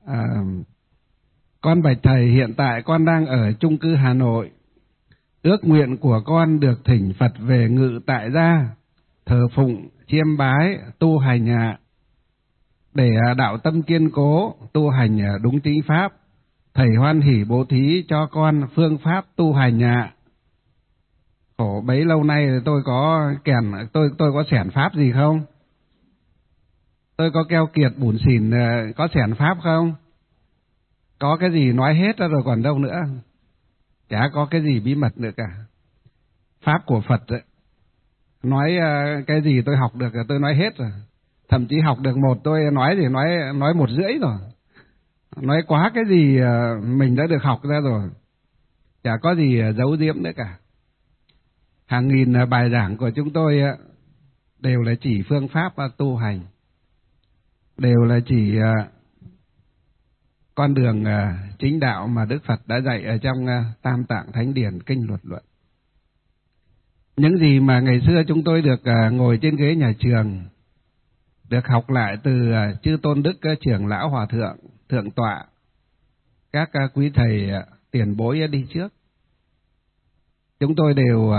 Con bạch thầy, hiện tại con đang ở chung cư Hà Nội. Ước nguyện của con được thỉnh Phật về ngự tại gia, thờ phụng, chiêm bái, tu hành để đạo tâm kiên cố, tu hành đúng chính pháp. Thầy hoan hỉ bố thí cho con phương pháp tu hành Khổ bấy lâu nay tôi có tôi có xẻn pháp gì không? Tôi có keo kiệt bủn xỉn có xẻn pháp không? Có cái gì nói hết ra rồi còn đâu nữa. Chả có cái gì bí mật nữa cả. Pháp của Phật ấy, nói cái gì tôi học được tôi nói hết rồi. Thậm chí học được một tôi nói thì nói 1,5 rồi. Nói quá cái gì mình đã được học ra rồi. Chả có gì giấu giếm nữa cả. Hàng nghìn bài giảng của chúng tôi đều là chỉ phương pháp tu hành, đều là chỉ con đường chính đạo mà Đức Phật đã dạy ở trong Tam Tạng Thánh Điển Kinh Luật Luận. Những gì mà ngày xưa chúng tôi được ngồi trên ghế nhà trường, được học lại từ chư tôn đức trưởng lão hòa thượng, thượng tọa, các quý thầy tiền bối đi trước, chúng tôi đều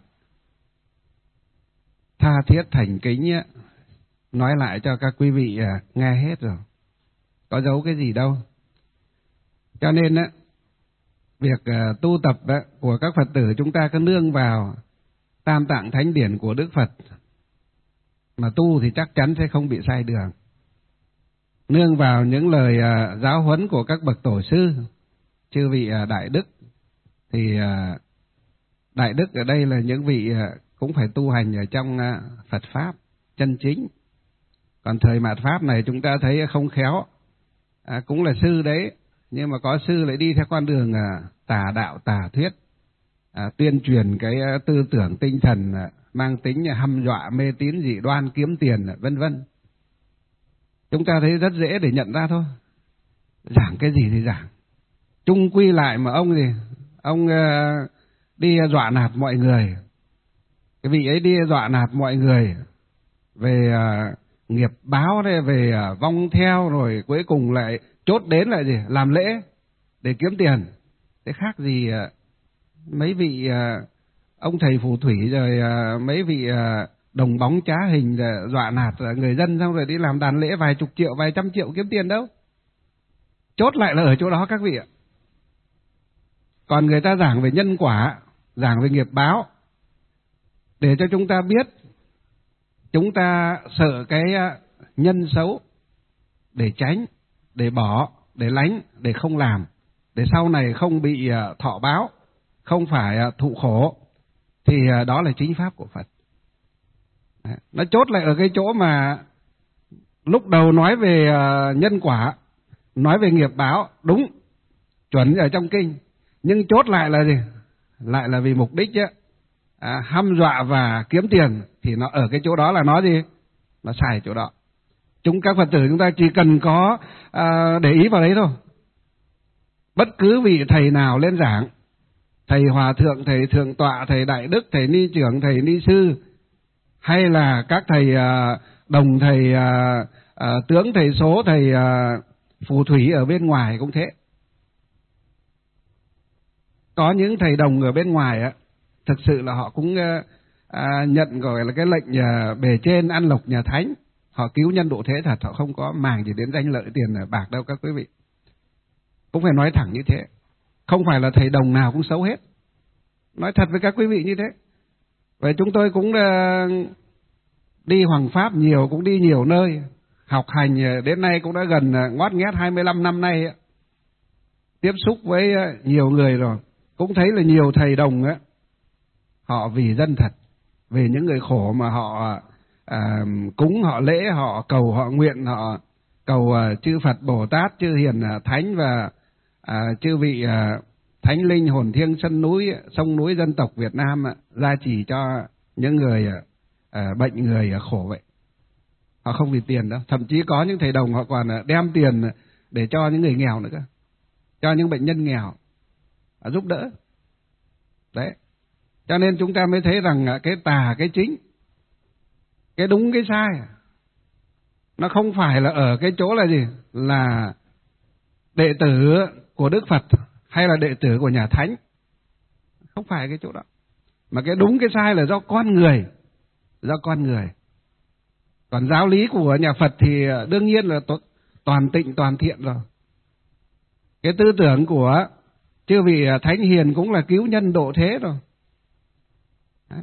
tha thiết thành kính nói lại cho các quý vị nghe hết rồi, có giấu cái gì đâu. Cho nên việc tu tập của các Phật tử chúng ta cứ nương vào Tam Tạng Thánh Điển của Đức Phật mà tu thì chắc chắn sẽ không bị sai đường. Nương vào những lời giáo huấn của các bậc tổ sư, chư vị đại đức, thì đại đức ở đây là những vị cũng phải tu hành ở trong Phật Pháp chân chính. Còn thời mạt Pháp này chúng ta thấy không khéo, cũng là sư đấy, nhưng mà có sư lại đi theo con đường tà đạo tà thuyết, tuyên truyền cái tư tưởng tinh thần mang tính hăm dọa, mê tín, dị đoan, kiếm tiền, vân vân. Chúng ta thấy rất dễ để nhận ra thôi. Giảng cái gì thì giảng, chung quy lại mà ông đi dọa nạt mọi người. Cái vị ấy đi dọa nạt mọi người về nghiệp báo đây, về vong theo, rồi cuối cùng lại chốt đến lại làm lễ để kiếm tiền. Thế khác gì mấy vị ông thầy phù thủy, rồi mấy vị đồng bóng trá hình dọa nạt người dân, xong rồi đi làm đàn lễ vài chục triệu, vài trăm triệu kiếm tiền đâu. Chốt lại là ở chỗ đó các vị ạ. Còn người ta giảng về nhân quả, giảng về nghiệp báo, để cho chúng ta biết, chúng ta sợ cái nhân xấu, để tránh, để bỏ, để lánh, để không làm, để sau này không bị thọ báo, không phải thụ khổ, thì đó là chính pháp của Phật. Nó chốt lại ở cái chỗ mà lúc đầu nói về nhân quả, nói về nghiệp báo, đúng, chuẩn ở trong kinh, nhưng chốt lại là gì? Lại là vì mục đích hăm dọa và kiếm tiền, thì nó ở cái chỗ đó là nó gì? Nó sai chỗ đó. Các Phật tử chúng ta chỉ cần có để ý vào đấy thôi. Bất cứ vị thầy nào lên giảng, thầy hòa thượng, thầy thượng tọa, thầy đại đức, thầy ni trưởng, thầy ni sư, hay là các thầy đồng, thầy tướng, thầy số, thầy phù thủy ở bên ngoài cũng thế. Có những thầy đồng ở bên ngoài thực sự là họ cũng nhận gọi là cái lệnh bề trên ăn lộc nhà thánh. Họ cứu nhân độ thế thật, họ không có màng gì đến danh lợi tiền bạc đâu các quý vị. Cũng phải nói thẳng như thế. Không phải là thầy đồng nào cũng xấu hết. Nói thật với các quý vị như thế. Vậy chúng tôi cũng đi Hoàng Pháp nhiều, cũng đi nhiều nơi, học hành đến nay cũng đã gần ngót nghét 25 năm nay. Tiếp xúc với nhiều người rồi, cũng thấy là nhiều thầy đồng họ vì dân thật, vì những người khổ mà họ cúng, họ lễ, họ cầu, họ nguyện, họ cầu chư Phật Bồ Tát, chư Hiền Thánh và chư vị Thánh Linh hồn thiêng sông núi dân tộc Việt Nam gia trì cho những người bệnh, người khổ vậy. Họ không vì tiền đâu. Thậm chí có những thầy đồng họ còn đem tiền để cho những người nghèo nữa cơ, cho những bệnh nhân nghèo giúp đỡ. Đấy. Cho nên chúng ta mới thấy rằng cái tà, cái chính, cái đúng, cái sai, nó không phải là ở cái chỗ là gì? Là đệ tử của Đức Phật hay là đệ tử của nhà thánh. Không phải cái chỗ đó. Mà cái đúng cái sai là do con người. Do con người. Còn giáo lý của nhà Phật thì đương nhiên là toàn tịnh toàn thiện rồi. Cái tư tưởng của chư vị thánh hiền cũng là cứu nhân độ thế rồi. Đấy.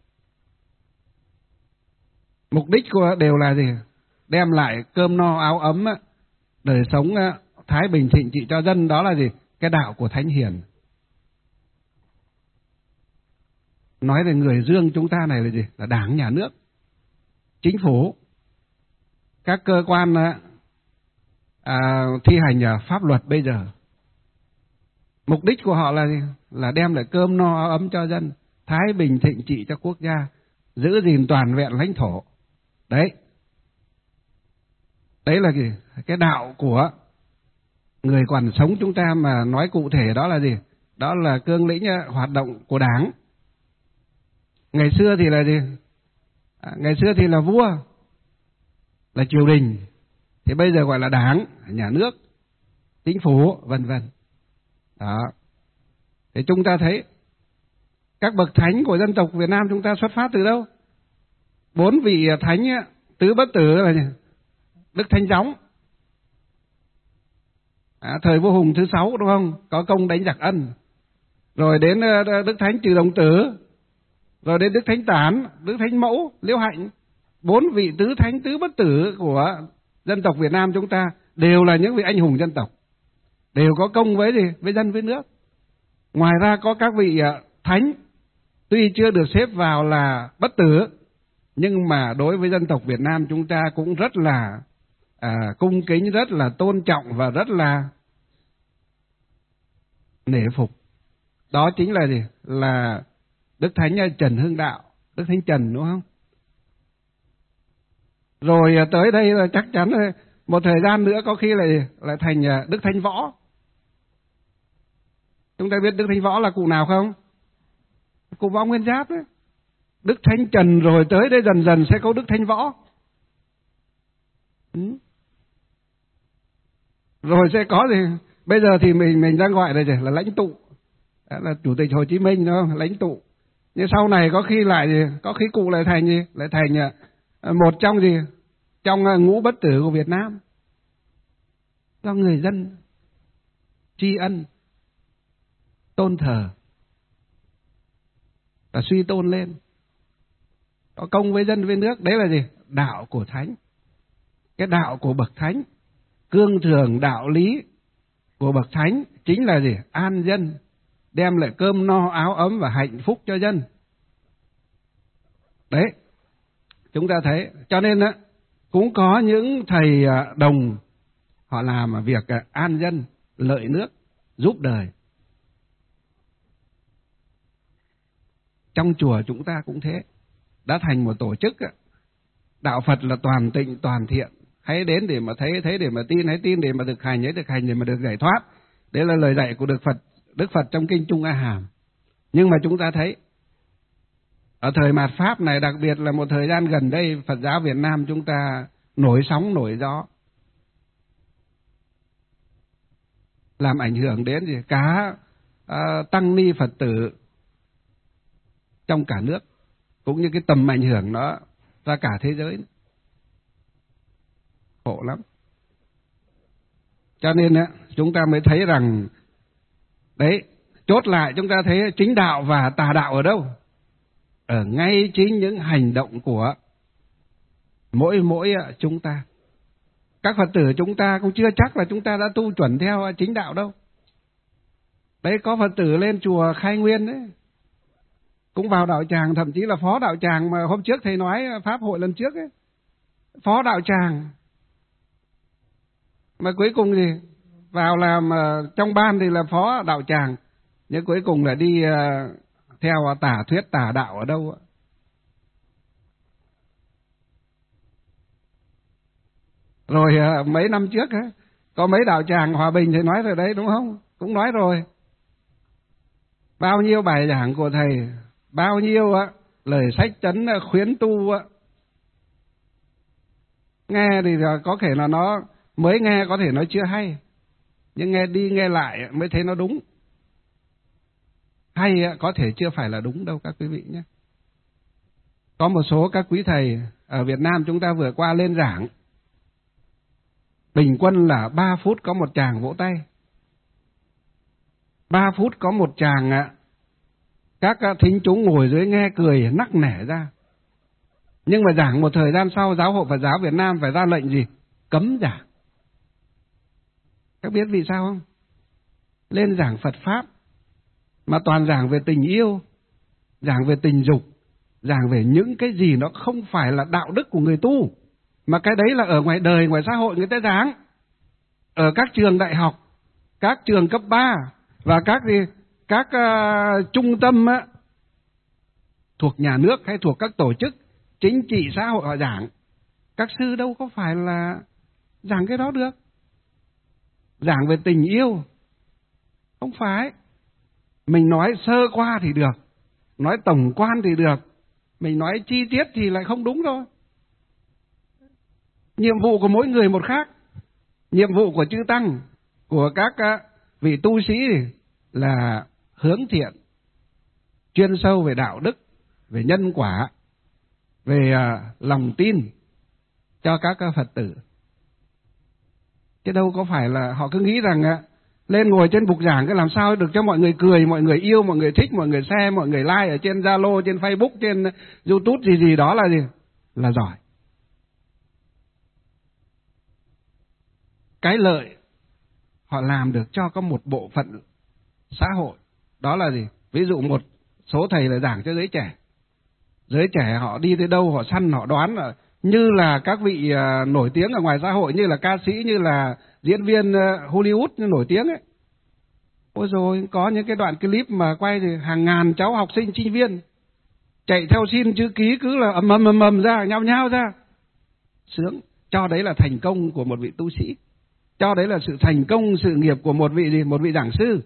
Mục đích của đều là gì? Đem lại cơm no áo ấm, đời sống thái bình thịnh trị cho dân. Đó là gì? Cái đạo của thánh hiền. Nói về người dương chúng ta này là gì? Là đảng, nhà nước, chính phủ, các cơ quan thi hành pháp luật bây giờ. Mục đích của họ là gì? Là đem lại cơm no áo ấm cho dân, thái bình thịnh trị cho quốc gia, giữ gìn toàn vẹn lãnh thổ. Đấy. Đấy là gì? Cái đạo của người còn sống chúng ta, mà nói cụ thể đó là gì? Đó là cương lĩnh hoạt động của đảng. Ngày xưa thì là gì? Ngày xưa thì là vua, là triều đình. Thì bây giờ gọi là đảng, nhà nước, chính phủ, vân vân. Đó. Thì chúng ta thấy các bậc thánh của dân tộc Việt Nam chúng ta xuất phát từ đâu? 4 vị thánh tứ bất tử là gì? Đức Thánh Gióng, thời vua Hùng thứ 6 đúng không? Có công đánh giặc Ân. Rồi đến Đức Thánh Trừ Đồng Tử, rồi đến Đức Thánh Tản, Đức Thánh Mẫu, Liễu Hạnh. 4 vị tứ thánh tứ bất tử của dân tộc Việt Nam chúng ta đều là những vị anh hùng dân tộc, đều có công với gì? Với dân với nước. Ngoài ra có các vị thánh tuy chưa được xếp vào là bất tử, nhưng mà đối với dân tộc Việt Nam chúng ta cũng rất là cung kính, rất là tôn trọng và rất là nể phục. Đó chính là gì? Là Đức Thánh Trần Hưng Đạo, Đức Thánh Trần đúng không? Rồi tới đây là chắc chắn một thời gian nữa có khi lại thành Đức Thánh Võ. Chúng ta biết Đức Thánh Võ là cụ nào không? Cụ Võ Nguyên Giáp đấy. Đức Thánh Trần rồi tới đây dần dần sẽ có Đức Thánh Võ. Rồi sẽ có gì? Bây giờ thì mình đang gọi là lãnh tụ. Đó là Chủ tịch Hồ Chí Minh đúng không? Lãnh tụ. Nhưng sau này có khi lại gì? Có khi cụ lại thành gì? Lại thành một trong gì? Trong ngũ bất tử của Việt Nam. Do người dân tri ân, tôn thờ và suy tôn lên, có công với dân với nước. Đấy là gì? Đạo của thánh. Cái đạo của bậc thánh, cương thường đạo lý của bậc thánh chính là gì? An dân, đem lại cơm no áo ấm và hạnh phúc cho dân. Đấy, chúng ta thấy. Cho nên cũng có những thầy đồng họ làm việc an dân, lợi nước, giúp đời. Trong chùa chúng ta cũng thế, đã thành một tổ chức đạo Phật là toàn tịnh toàn thiện. Hãy đến để mà thấy để mà tin, hãy tin để mà thực hành, hãy thực hành để mà được giải thoát. Đấy là lời dạy của Đức Phật trong kinh Trung A Hàm. Nhưng mà chúng ta thấy ở thời mạt Pháp này, đặc biệt là một thời gian gần đây, Phật giáo Việt Nam chúng ta nổi sóng nổi gió, làm ảnh hưởng đến gì? Cả tăng ni Phật tử trong cả nước, cũng như cái tầm ảnh hưởng nó ra cả thế giới. Khổ lắm. Cho nên chúng ta mới thấy rằng đấy, chốt lại chúng ta thấy chính đạo và tà đạo ở đâu? Ở ngay chính những hành động của mỗi chúng ta. Các Phật tử chúng ta cũng chưa chắc là chúng ta đã tu chuẩn theo chính đạo đâu. Đấy, có Phật tử lên chùa Khai Nguyên đấy, cũng vào đạo tràng, thậm chí là phó đạo tràng mà hôm trước thầy nói pháp hội lần trước ấy, phó đạo tràng. Mà cuối cùng thì vào làm trong ban thì là phó đạo tràng, nhưng cuối cùng là đi theo tà thuyết tà đạo ở đâu. Rồi mấy năm trước có mấy đạo tràng Hòa Bình thầy nói rồi đấy đúng không? Cũng nói rồi. Bao nhiêu bài giảng của thầy, bao nhiêu lời sách chấn khuyến tu, nghe thì có thể là nó mới nghe, có thể nó chưa hay, nhưng nghe đi nghe lại mới thấy nó đúng. Hay có thể chưa phải là đúng đâu các quý vị nhé. Có một số các quý thầy ở Việt Nam chúng ta vừa qua lên giảng, bình quân là 3 phút có một tràng vỗ tay. 3 phút có một tràng các thính chúng ngồi dưới nghe cười nắc nẻ ra. Nhưng mà giảng một thời gian sau, Giáo hội Phật giáo Việt Nam phải ra lệnh gì? Cấm giảng. Các biết vì sao không? Lên giảng Phật Pháp mà toàn giảng về tình yêu, giảng về tình dục, giảng về những cái gì nó không phải là đạo đức của người tu, mà cái đấy là ở ngoài đời, ngoài xã hội người ta giảng. Ở các trường đại học, các trường cấp 3 và các trung tâm thuộc nhà nước hay thuộc các tổ chức chính trị xã hội họ giảng. Các sư đâu có phải là giảng cái đó được. Giảng về tình yêu không phải. Mình nói sơ qua thì được, nói tổng quan thì được, mình nói chi tiết thì lại không đúng thôi. Nhiệm vụ của mỗi người một khác. Nhiệm vụ của chư tăng, của các vị tu sĩ là hướng thiện, chuyên sâu về đạo đức, về nhân quả, về lòng tin cho các Phật tử. Chứ đâu có phải là họ cứ nghĩ rằng lên ngồi trên bục giảng cái làm sao được cho mọi người cười, mọi người yêu, mọi người thích, mọi người share, mọi người like ở trên Zalo, trên Facebook, trên YouTube gì đó là gì? Là giỏi. Cái lợi họ làm được cho có một bộ phận xã hội. Đó là gì? Ví dụ một số thầy là giảng cho giới trẻ. Giới trẻ họ đi tới đâu họ săn, họ đoán là như là các vị nổi tiếng ở ngoài xã hội, như là ca sĩ, như là diễn viên Hollywood nổi tiếng ấy. Ôi rồi có những cái đoạn clip mà quay thì hàng ngàn cháu học sinh sinh viên chạy theo xin chữ ký cứ là ầm ra, nhao nhao ra. Sướng, cho đấy là thành công của một vị tu sĩ. Cho đấy là sự thành công sự nghiệp của một vị gì? Một vị giảng sư.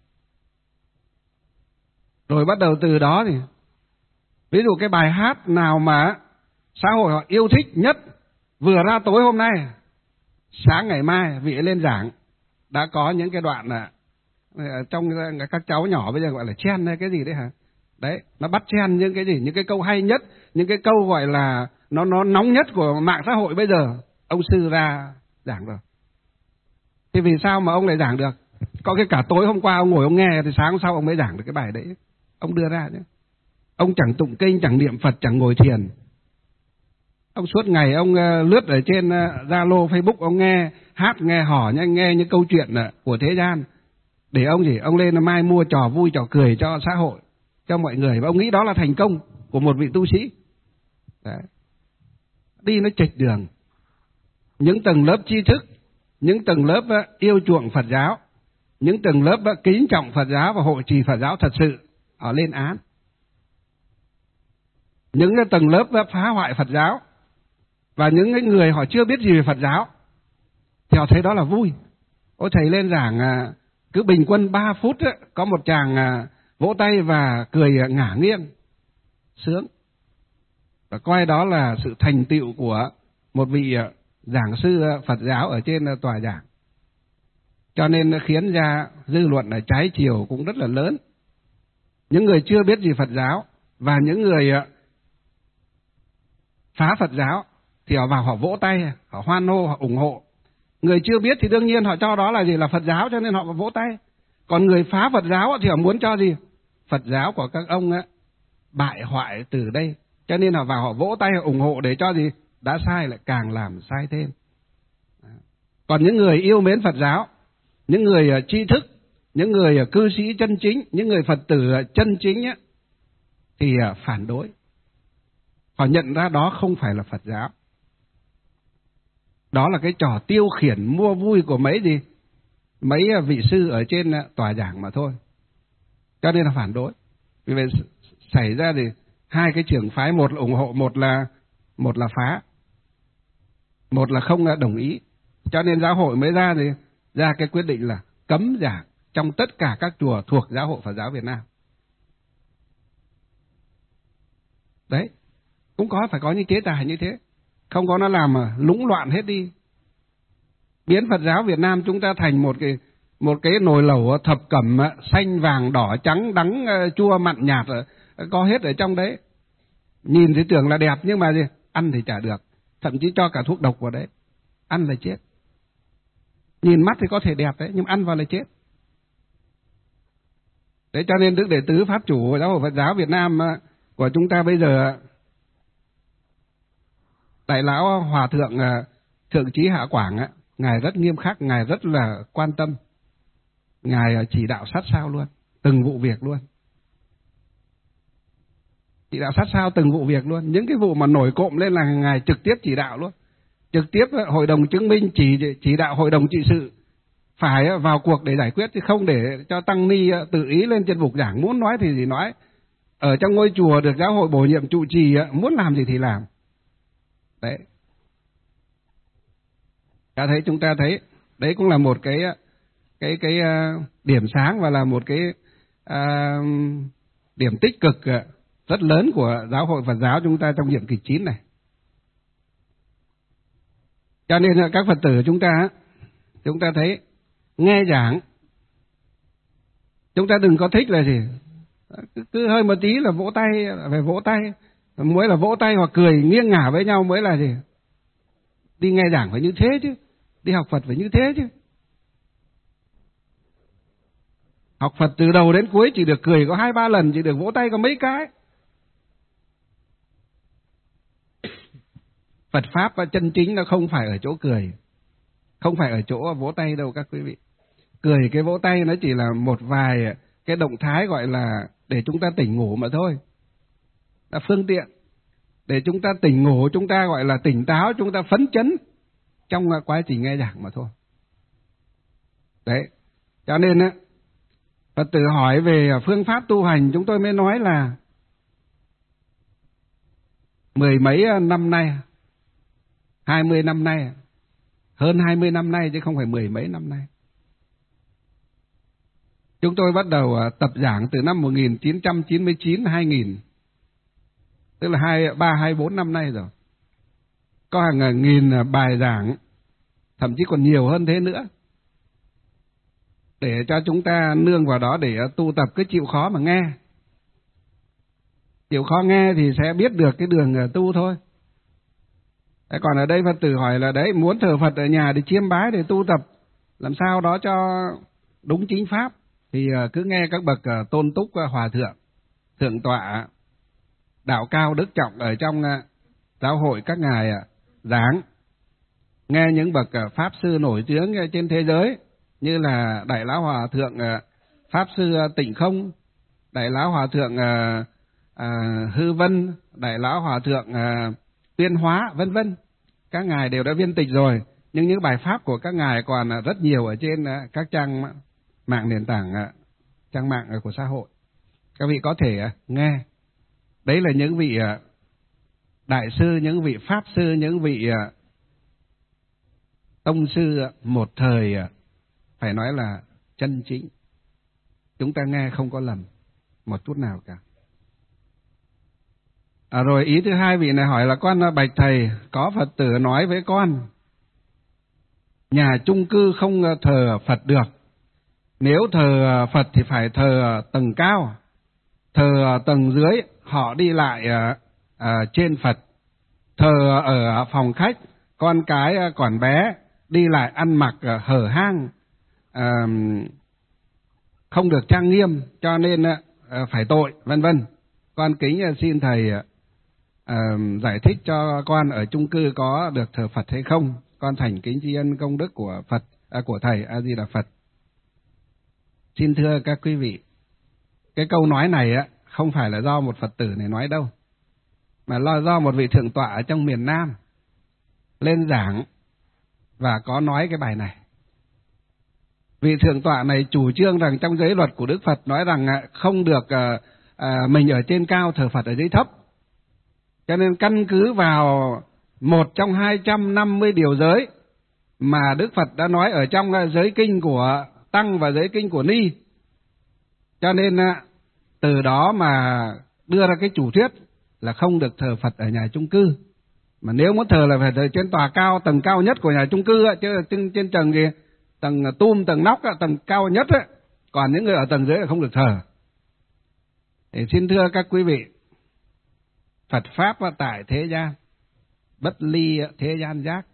Rồi bắt đầu từ đó thì ví dụ cái bài hát nào mà xã hội họ yêu thích nhất vừa ra tối hôm nay, sáng ngày mai vị ấy lên giảng đã có những cái đoạn là trong các cháu nhỏ bây giờ gọi là chen hay cái gì đấy hả? Đấy, nó bắt chen những cái gì, những cái câu hay nhất, những cái câu gọi là nó nóng nhất của mạng xã hội bây giờ, ông sư ra giảng rồi. Thì vì sao mà ông lại giảng được? Có cái cả tối hôm qua ông ngồi ông nghe thì sáng hôm sau ông mới giảng được cái bài đấy. Ông đưa ra chứ. Ông chẳng tụng kinh, chẳng niệm Phật, chẳng ngồi thiền. Ông suốt ngày ông lướt ở trên Zalo, Facebook, ông nghe hát, nghe hò, nghe những câu chuyện của thế gian. Để ông gì? Ông lên mai mua trò vui, trò cười cho xã hội, cho mọi người. Và ông nghĩ đó là thành công của một vị tu sĩ. Đấy. Đi nó chệch đường. Những tầng lớp tri thức, những tầng lớp yêu chuộng Phật giáo, những tầng lớp kính trọng Phật giáo và hộ trì Phật giáo thật sự, họ lên án. Những cái tầng lớp phá hoại Phật giáo và những cái người họ chưa biết gì về Phật giáo thì họ thấy đó là vui. Ôi thầy lên giảng cứ bình quân 3 phút có một chàng vỗ tay và cười ngả nghiêng. Sướng. Và coi đó là sự thành tựu của một vị giảng sư Phật giáo ở trên tòa giảng. Cho nên nó khiến ra dư luận là trái chiều cũng rất là lớn. Những người chưa biết gì Phật giáo và những người phá Phật giáo thì họ vào họ vỗ tay, họ hoan hô, họ ủng hộ. Người chưa biết thì đương nhiên họ cho đó là gì? Là Phật giáo, cho nên họ vỗ tay. Còn người phá Phật giáo thì họ muốn cho gì? Phật giáo của các ông bại hoại từ đây. Cho nên họ vào họ vỗ tay, họ ủng hộ để cho gì? Đã sai lại càng làm sai thêm. Còn những người yêu mến Phật giáo, những người tri thức, những người cư sĩ chân chính, những người Phật tử chân chính thì phản đối. Họ nhận ra đó không phải là Phật giáo. Đó là cái trò tiêu khiển mua vui của mấy vị sư ở trên tòa giảng mà thôi. Cho nên là phản đối. Vì vậy xảy ra thì hai cái trường phái, một là ủng hộ, một là phá, một là không đồng ý. Cho nên giáo hội mới ra cái quyết định là cấm giảng trong tất cả các chùa thuộc Giáo hội Phật giáo Việt Nam. Đấy, cũng phải có những chế tài như thế. Không có nó làm lũng loạn hết đi. Biến Phật giáo Việt Nam chúng ta thành một một cái nồi lẩu thập cẩm xanh vàng đỏ trắng đắng chua mặn nhạt có hết ở trong đấy. Nhìn thì tưởng là đẹp nhưng mà gì? Ăn thì chả được, thậm chí cho cả thuốc độc vào đấy, ăn là chết. Nhìn mắt thì có thể đẹp đấy nhưng ăn vào là chết. Đấy, cho nên Đức Đệ Tứ Pháp Chủ Giáo hội Phật giáo Việt Nam của chúng ta bây giờ, Đại lão Hòa thượng Thượng Trí Hạ Quảng ngài rất nghiêm khắc, ngài rất là quan tâm, ngài chỉ đạo sát sao luôn, từng vụ việc luôn. Chỉ đạo sát sao từng vụ việc luôn, những cái vụ mà nổi cộm lên là ngài trực tiếp chỉ đạo luôn. Trực tiếp hội đồng chứng minh chỉ đạo hội đồng trị sự phải vào cuộc để giải quyết, chứ không để cho tăng ni tự ý lên trên bục giảng, muốn nói thì gì nói. Ở trong ngôi chùa được giáo hội bổ nhiệm trụ trì, muốn làm gì thì làm. Đấy. Chúng ta thấy đấy cũng là một cái điểm sáng và là một cái điểm tích cực rất lớn của Giáo hội Phật giáo chúng ta trong nhiệm kỳ 9 này. Cho nên các Phật tử chúng ta thấy nghe giảng, chúng ta đừng có thích là gì, cứ hơi một tí là vỗ tay, phải vỗ tay, mới là vỗ tay hoặc cười nghiêng ngả với nhau mới là gì. Đi nghe giảng phải như thế chứ, đi học Phật phải như thế chứ. Học Phật từ đầu đến cuối chỉ được cười có 2-3 lần, chỉ được vỗ tay có mấy cái. Phật Pháp chân chính nó không phải ở chỗ cười, không phải ở chỗ vỗ tay đâu các quý vị. Cười cái vỗ tay nó chỉ là một vài cái động thái gọi là để chúng ta tỉnh ngủ mà thôi. Là phương tiện để chúng ta tỉnh ngủ, chúng ta gọi là tỉnh táo, chúng ta phấn chấn trong quá trình nghe giảng mà thôi. Đấy, cho nên Phật tử hỏi về phương pháp tu hành, chúng tôi mới nói là 10 mấy năm nay, 20 năm nay, hơn 20 năm nay chứ không phải 10 mấy năm nay. Chúng tôi bắt đầu tập giảng từ năm 1999-2000, tức là 23-24 năm nay rồi. Có hàng nghìn bài giảng, thậm chí còn nhiều hơn thế nữa. Để cho chúng ta nương vào đó để tu tập, cứ chịu khó mà nghe. Chịu khó nghe thì sẽ biết được cái đường tu thôi. Còn ở đây Phật tử hỏi là đấy, muốn thờ Phật ở nhà để chiêm bái để tu tập, làm sao đó cho đúng chính pháp, thì cứ nghe các bậc tôn túc hòa thượng, thượng tọa, đạo cao đức trọng ở trong giáo hội các ngài giảng. Nghe những bậc pháp sư nổi tiếng trên thế giới như là Đại lão Hòa thượng Pháp sư Tịnh Không, Đại lão Hòa thượng Hư Vân, Đại lão Hòa thượng Tuyên Hóa, vân vân. Các ngài đều đã viên tịch rồi, nhưng những bài pháp của các ngài còn rất nhiều ở trên các trang mạng nền tảng, trang mạng của xã hội. Các vị có thể nghe. Đấy là những vị đại sư, những vị pháp sư, những vị tông sư một thời phải nói là chân chính. Chúng ta nghe không có lầm một chút nào cả. Rồi ý thứ hai vị này hỏi là con bạch thầy, có Phật tử nói với con nhà chung cư không thờ Phật được. Nếu thờ Phật thì phải thờ tầng cao, thờ tầng dưới họ đi lại trên Phật, thờ ở phòng khách con cái còn bé đi lại ăn mặc hở hang, không được trang nghiêm cho nên phải tội, vân vân. Con kính xin thầy giải thích cho con ở chung cư có được thờ Phật hay không. Con thành kính tri ân công đức của Phật, của thầy A Di Đà Phật. Xin thưa các quý vị, cái câu nói này không phải là do một Phật tử này nói đâu, mà là do một vị thượng tọa ở trong miền Nam lên giảng và có nói cái bài này. Vị thượng tọa này chủ trương rằng trong giới luật của Đức Phật nói rằng không được mình ở trên cao thờ Phật ở dưới thấp. Cho nên căn cứ vào một trong 250 điều giới mà Đức Phật đã nói ở trong giới kinh của Tăng và giới kinh của Ni. Cho nên từ đó mà đưa ra cái chủ thuyết là không được thờ Phật ở nhà chung cư. Mà nếu muốn thờ là phải thờ trên tòa cao, tầng cao nhất của nhà chung cư, chứ trên tầng gì tầng tầng nóc, tầng cao nhất ấy. Còn những người ở tầng dưới là không được thờ. Thì xin thưa các quý vị, Phật Pháp tại thế gian, bất ly thế gian giác.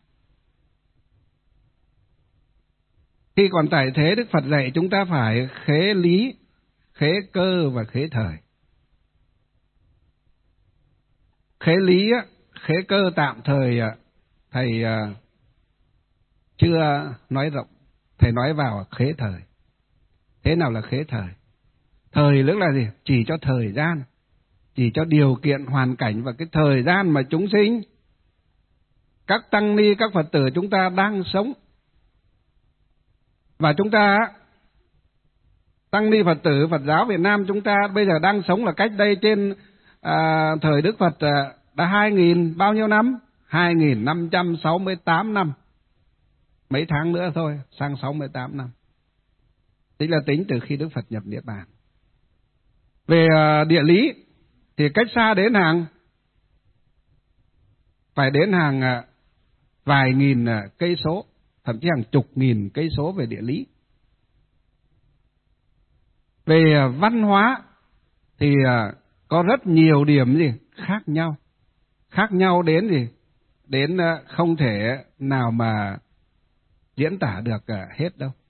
Khi còn tại thế, Đức Phật dạy chúng ta phải khế lý, khế cơ và khế thời. Khế lý, khế cơ tạm thời thầy chưa nói rộng, thầy nói vào khế thời. Thế nào là khế thời? Thời tức là gì? Chỉ cho thời gian, chỉ cho điều kiện hoàn cảnh và cái thời gian mà chúng sinh, các tăng ni, các Phật tử chúng ta đang sống. Và chúng ta, tăng ni Phật tử Phật giáo Việt Nam chúng ta bây giờ đang sống là cách đây trên thời Đức Phật đã 2.000 bao nhiêu năm? 2.568 năm. Mấy tháng nữa thôi, sang 68 năm. Tức là tính từ khi Đức Phật nhập Niết Bàn. Về địa lý thì cách xa đến phải đến vài nghìn cây số, thậm chí hàng chục nghìn cây số về địa lý. Về văn hóa thì có rất nhiều điểm khác nhau đến đến không thể nào mà diễn tả được hết đâu.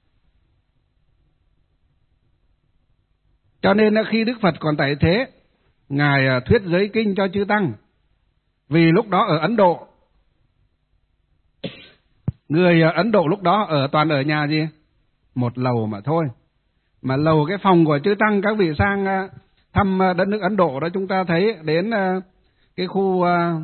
Cho nên khi Đức Phật còn tại thế, Ngài thuyết giới kinh cho chư tăng. Vì lúc đó ở Ấn Độ, người Ấn Độ lúc đó toàn ở nhà gì? Một lầu mà thôi. Mà lầu cái phòng của chư tăng, các vị sang thăm đất nước Ấn Độ đó, chúng ta thấy đến cái khu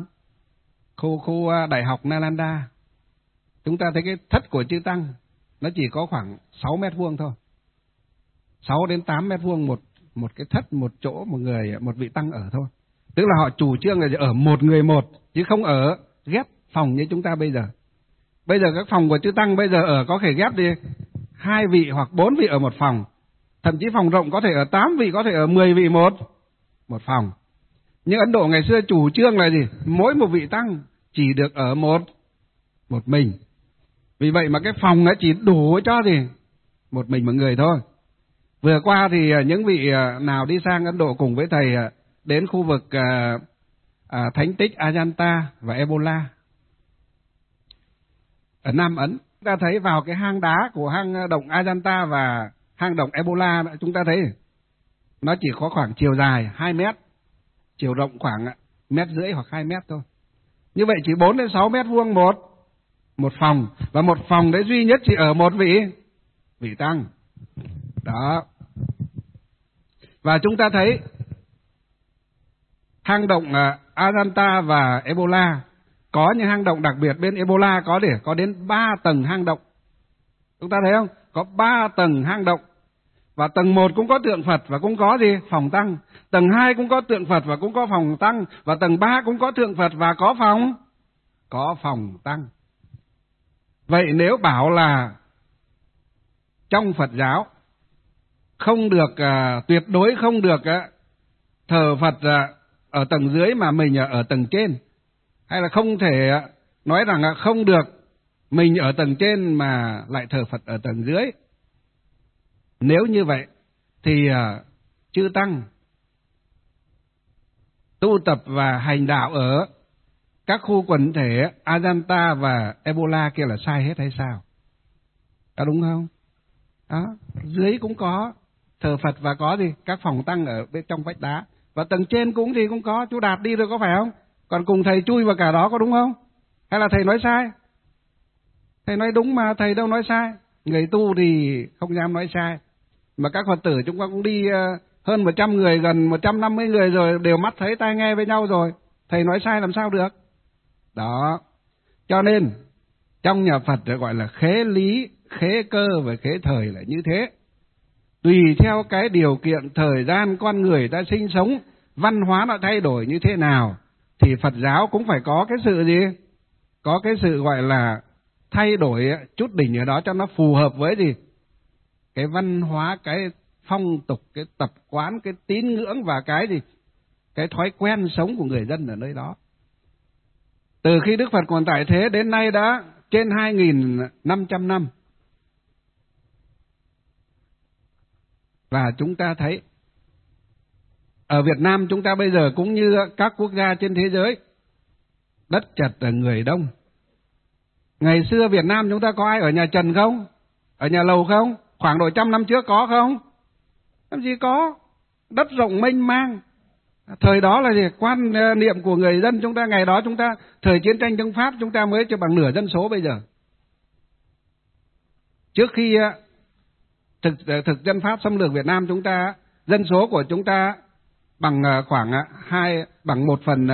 Đại học Nalanda, chúng ta thấy cái thất của chư tăng nó chỉ có khoảng 6 mét vuông thôi. 6 đến 8 mét vuông một cái thất, một chỗ một vị tăng ở thôi. Tức là họ chủ trương là ở một người một, chứ không ở ghép phòng như chúng ta bây giờ. Bây giờ các phòng của chư tăng bây giờ ở có thể ghép đi 2 vị hoặc 4 vị ở một phòng. Thậm chí phòng rộng có thể ở 8 vị, có thể ở 10 vị một phòng. Nhưng Ấn Độ ngày xưa chủ trương là gì? Mỗi một vị tăng chỉ được ở một mình. Vì vậy mà cái phòng nó chỉ đủ cho một mình một người thôi. Vừa qua thì những vị nào đi sang Ấn Độ cùng với thầy đến khu vực thánh tích Ajanta và Ebola ở Nam Ấn, chúng ta thấy vào cái hang đá của hang động Ajanta và hang động Ebola, chúng ta thấy nó chỉ có khoảng chiều dài 2 mét, chiều rộng khoảng 1,5 mét hoặc 2 mét thôi. Như vậy chỉ 4 đến 6 mét vuông một phòng, và một phòng đấy duy nhất chỉ ở một vị tăng. Đó. Và chúng ta thấy hang động Ajanta và Ebola, có những hang động đặc biệt bên Ebola có đến 3 tầng hang động. Chúng ta thấy không? Có 3 tầng hang động. Và tầng 1 cũng có tượng Phật và cũng có phòng tăng. Tầng 2 cũng có tượng Phật và cũng có phòng tăng. Và tầng 3 cũng có tượng Phật và có phòng tăng. Vậy nếu bảo là trong Phật giáo không được, tuyệt đối không được thờ Phật ở tầng dưới mà mình ở tầng trên, hay là không thể nói rằng không được mình ở tầng trên mà lại thờ Phật ở tầng dưới. Nếu như vậy thì chư tăng tu tập và hành đạo ở các khu quần thể Ajanta và Ebola kia là sai hết hay sao? Có đúng không? Đó, dưới cũng có thờ Phật và có các phòng tăng ở bên trong vách đá, và tầng trên cũng có. Chú Đạt đi rồi có phải không? Còn cùng thầy chui vào cả đó, có đúng không? Hay là thầy nói sai? Thầy nói đúng mà, thầy đâu nói sai. Người tu thì không dám nói sai. Mà các Phật tử chúng ta cũng đi hơn 100 người, gần 150 người rồi, đều mắt thấy tai nghe với nhau rồi. Thầy nói sai làm sao được? Đó. Cho nên trong nhà Phật gọi là khế lý, khế cơ và khế thời là như thế. Tùy theo cái điều kiện thời gian con người ta sinh sống, văn hóa nó thay đổi như thế nào, thì Phật giáo cũng phải có cái sự có cái sự gọi là thay đổi chút đỉnh ở đó cho nó phù hợp với cái văn hóa, cái phong tục, cái tập quán, cái tín ngưỡng và cái thói quen sống của người dân ở nơi đó. Từ khi Đức Phật còn tại thế đến nay đã trên 2.500 năm. Và chúng ta thấy ở Việt Nam chúng ta bây giờ cũng như các quốc gia trên thế giới, đất chật ở người đông. Ngày xưa Việt Nam chúng ta có ai ở nhà trần không? Ở nhà lầu không? Khoảng độ 100 năm trước có không? Làm gì có. Đất rộng mênh mang. Thời đó là gì? Quan niệm của người dân chúng ta ngày đó, chúng ta thời chiến tranh chống Pháp chúng ta mới cho bằng nửa dân số bây giờ. Trước khi thực dân Pháp xâm lược Việt Nam, chúng ta dân số của chúng ta bằng khoảng bằng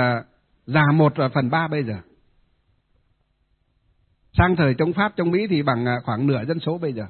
1/3 bây giờ. Sang thời chống Pháp chống Mỹ thì bằng khoảng nửa dân số bây giờ.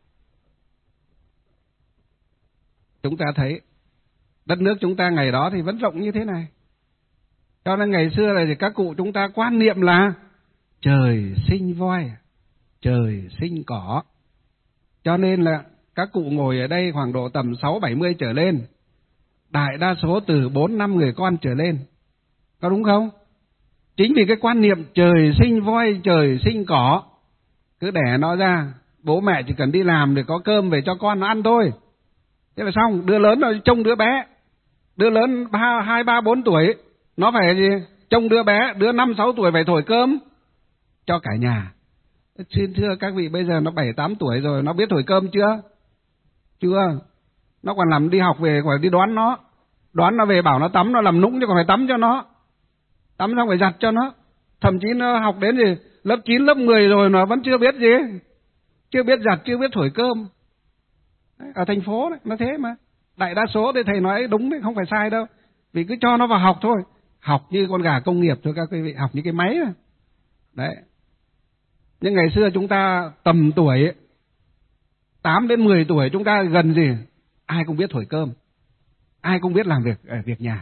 Chúng ta thấy đất nước chúng ta ngày đó thì vẫn rộng như thế này. Cho nên ngày xưa là thì các cụ chúng ta quan niệm là trời sinh voi, trời sinh cỏ. Cho nên là các cụ ngồi ở đây khoảng độ tầm 60-70 trở lên, đại đa số từ 4-5 người con trở lên. Có đúng không? Chính vì cái quan niệm trời sinh voi, trời sinh cỏ, cứ đẻ nó ra, bố mẹ chỉ cần đi làm để có cơm về cho con nó ăn thôi. Thế là xong, đứa lớn nó trông đứa bé. Đứa lớn 2, 3, 4 tuổi, nó phải gì? Trông đứa bé, đứa 5, 6 tuổi phải thổi cơm cho cả nhà. Xin thưa các vị, bây giờ nó 7, 8 tuổi rồi, nó biết thổi cơm chưa? Chưa. Nó còn làm đi học về, phải đi đón nó. Đón nó về bảo nó tắm, nó làm nũng chứ còn phải tắm cho nó. Tắm xong phải giặt cho nó. Thậm chí nó học đến gì? Lớp 9, lớp 10 rồi nó vẫn chưa biết gì. Chưa biết giặt, chưa biết thổi cơm. Đấy, ở thành phố đấy, nó thế mà. Đại đa số thì thầy nói đúng đấy, không phải sai đâu. Vì cứ cho nó vào học thôi. Học như con gà công nghiệp thôi các quý vị, học như cái máy thôi. Đấy. Nhưng ngày xưa chúng ta tầm tuổi 8 đến 10 tuổi chúng ta gần gì? Ai cũng biết thổi cơm. Ai cũng biết làm việc nhà.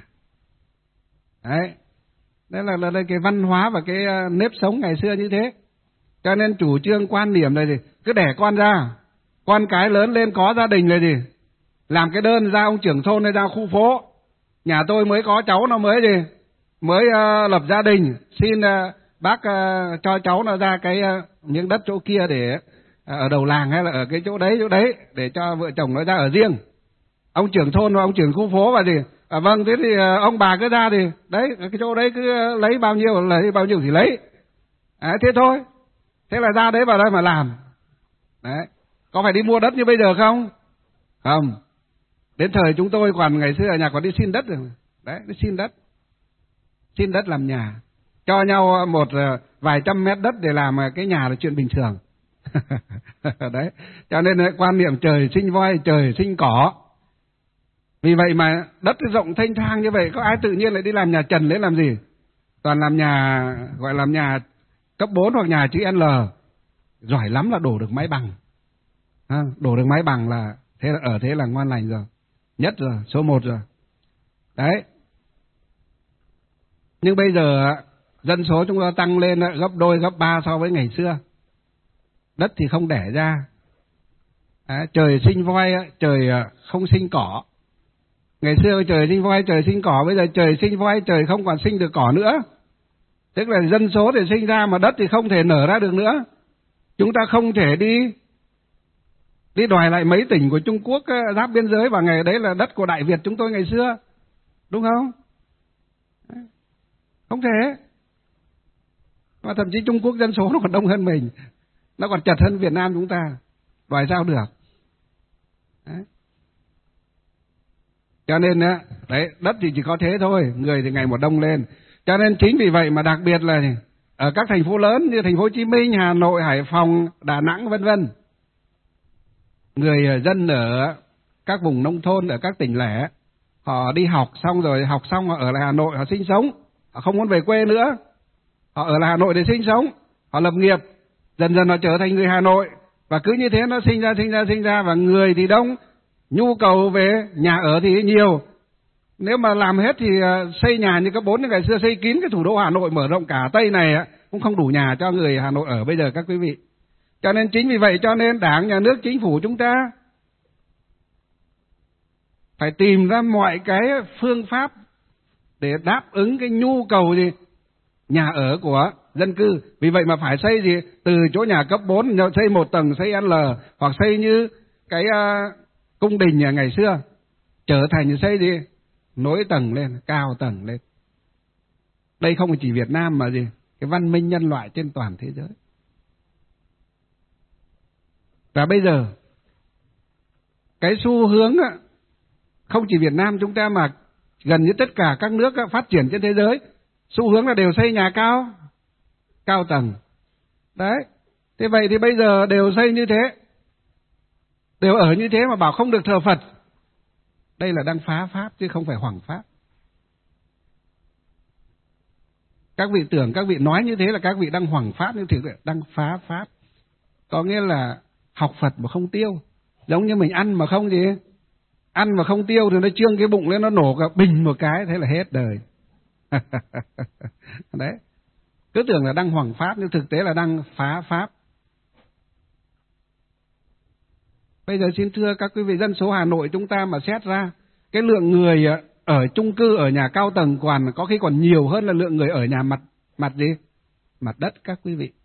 Đấy. Đấy là cái văn hóa và cái nếp sống ngày xưa như thế. Cho nên chủ trương quan điểm là gì? Cứ đẻ con ra, con cái lớn lên có gia đình là gì? Làm cái đơn ra ông trưởng thôn hay ra khu phố. Nhà tôi mới có cháu nó mới gì? Mới lập gia đình, xin bác cho cháu nó ra cái miếng đất chỗ kia để ở đầu làng hay là ở cái chỗ đấy để cho vợ chồng nó ra ở riêng. Ông trưởng thôn và ông trưởng khu phố và gì? Vâng, thế thì ông bà cứ ra thì đấy, cái chỗ đấy cứ lấy bao nhiêu thì lấy. Thế thôi. Thế là ra đấy vào đây mà làm. Đấy. Có phải đi mua đất như bây giờ không? Không. Đến thời chúng tôi còn ngày xưa ở nhà còn đi xin đất rồi. Đấy, đi xin đất. Xin đất làm nhà. Cho nhau vài trăm mét đất để làm cái nhà là chuyện bình thường. Đấy. Cho nên quan niệm trời sinh voi, trời sinh cỏ. Vì vậy mà đất rộng thênh thang như vậy, có ai tự nhiên lại đi làm nhà trần đấy làm gì? Toàn làm nhà, gọi làm nhà cấp 4 hoặc nhà chữ L. Giỏi lắm là đổ được mái bằng. Đổ được mái bằng là thế là ngon lành rồi. Nhất rồi, số 1 rồi. Đấy. Nhưng bây giờ dân số chúng ta tăng lên gấp đôi, gấp 3 so với ngày xưa. Đất thì không đẻ ra. Đấy, trời sinh voi, trời không sinh cỏ. Ngày xưa trời sinh voi, trời sinh cỏ, bây giờ trời sinh voi, trời không còn sinh được cỏ nữa. Tức là dân số thì sinh ra mà đất thì không thể nở ra được nữa. Chúng ta không thể đi đòi lại mấy tỉnh của Trung Quốc giáp biên giới và ngày đấy là đất của Đại Việt chúng tôi ngày xưa. Đúng không? Không thể. Và thậm chí Trung Quốc dân số nó còn đông hơn mình. Nó còn chật hơn Việt Nam chúng ta. Đòi sao được. Đấy. Cho nên đấy, đất thì chỉ có thế thôi, người thì ngày một đông lên. Cho nên chính vì vậy mà đặc biệt là ở các thành phố lớn như thành phố Hồ Chí Minh, Hà Nội, Hải Phòng, Đà Nẵng vân vân, người dân ở các vùng nông thôn, ở các tỉnh lẻ, họ đi học xong rồi, học xong họ ở lại Hà Nội, họ sinh sống, họ không muốn về quê nữa, họ ở lại Hà Nội để sinh sống, họ lập nghiệp, dần dần họ trở thành người Hà Nội, và cứ như thế nó sinh ra, và người thì đông, nhu cầu về nhà ở thì nhiều. Nếu mà làm hết thì xây nhà như cấp 4 ngày xưa xây kín cái thủ đô Hà Nội, mở rộng cả Tây này cũng không đủ nhà cho người Hà Nội ở bây giờ các quý vị. Cho nên chính vì vậy cho nên Đảng, Nhà nước, Chính phủ chúng ta phải tìm ra mọi cái phương pháp để đáp ứng cái nhu cầu gì nhà ở của dân cư. Vì vậy mà phải xây gì từ chỗ nhà cấp 4 xây 1 tầng, xây L, hoặc xây như cái Cung đình ngày xưa trở thành xây gì? Nối tầng lên, cao tầng lên. Đây không chỉ Việt Nam mà gì? Cái văn minh nhân loại trên toàn thế giới. Và bây giờ cái xu hướng không chỉ Việt Nam chúng ta mà gần như tất cả các nước phát triển trên thế giới, xu hướng là đều xây nhà cao tầng. Đấy. Thế vậy thì bây giờ đều xây như thế, đều ở như thế mà bảo không được thờ Phật. Đây là đang phá pháp chứ không phải hoằng pháp. Các vị tưởng các vị nói như thế là các vị đang hoằng pháp, nhưng thực sự đang phá pháp. Có nghĩa là học Phật mà không tiêu. Giống như mình ăn mà không gì, ăn mà không tiêu thì nó trương cái bụng lên, nó nổ cả bình một cái, thế là hết đời. Đấy. Cứ tưởng là đang hoằng pháp nhưng thực tế là đang phá pháp. Bây giờ xin thưa các quý vị, dân số Hà Nội chúng ta mà xét ra, cái lượng người ở chung cư, ở nhà cao tầng có khi còn nhiều hơn là lượng người ở nhà mặt gì? Mặt đất các quý vị.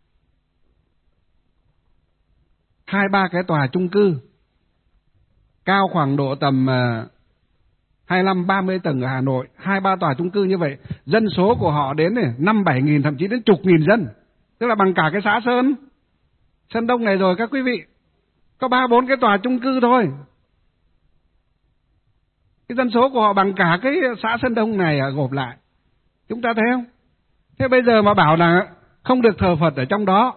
2-3 cái tòa chung cư cao khoảng độ tầm 25-30 tầng ở Hà Nội, 2-3 tòa chung cư như vậy, dân số của họ đến 5-7 nghìn, thậm chí đến chục nghìn dân. Tức là bằng cả cái xã Sơn Đông này rồi các quý vị. Có 3-4 cái tòa chung cư thôi. Cái dân số của họ bằng cả cái xã Sơn Đông này gộp lại. Chúng ta thấy không? Thế bây giờ mà bảo là không được thờ Phật ở trong đó,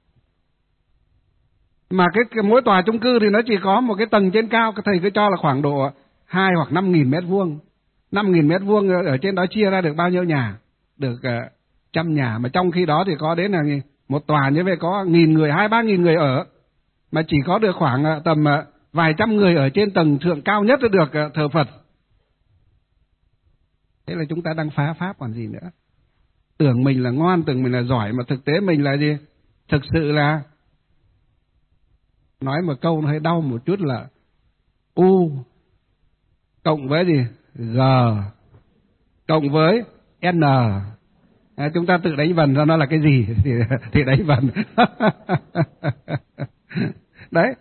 mà cái mỗi tòa chung cư thì nó chỉ có một cái tầng trên cao, thầy cứ cho là khoảng độ 2 hoặc 5.000 mét vuông. 5.000 mét vuông ở trên đó chia ra được bao nhiêu nhà? Được 100 nhà, mà trong khi đó thì có đến là một tòa như vậy có 1.000 người, 2-3 nghìn người ở, mà chỉ có được khoảng tầm vài trăm người ở trên tầng thượng cao nhất được thờ Phật. Thế là chúng ta đang phá pháp còn gì nữa. Tưởng mình là ngoan, tưởng mình là giỏi, mà thực tế mình là gì? Thực sự là, nói một câu nó hơi đau một chút là U cộng với gì? G cộng với N. Chúng ta tự đánh vần ra nó là cái gì thì đánh vần. Đấy.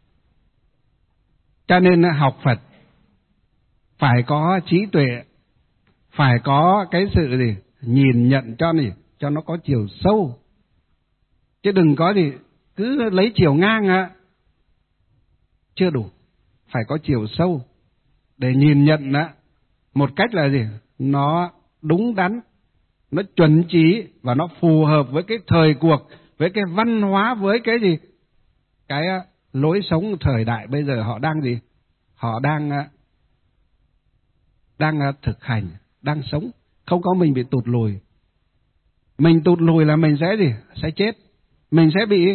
Cho nên học Phật phải có trí tuệ, phải có cái sự gì? Nhìn nhận cho nó có chiều sâu. Chứ đừng có gì cứ lấy chiều ngang chưa đủ. Phải có chiều sâu để nhìn nhận một cách là gì? Nó đúng đắn, nó chuẩn chỉ và nó phù hợp với cái thời cuộc, với cái văn hóa, với cái gì? Cái lối sống thời đại bây giờ họ đang gì? Họ đang thực hành, đang sống. Không có mình bị tụt lùi. Mình tụt lùi là mình sẽ gì? Sẽ chết. Mình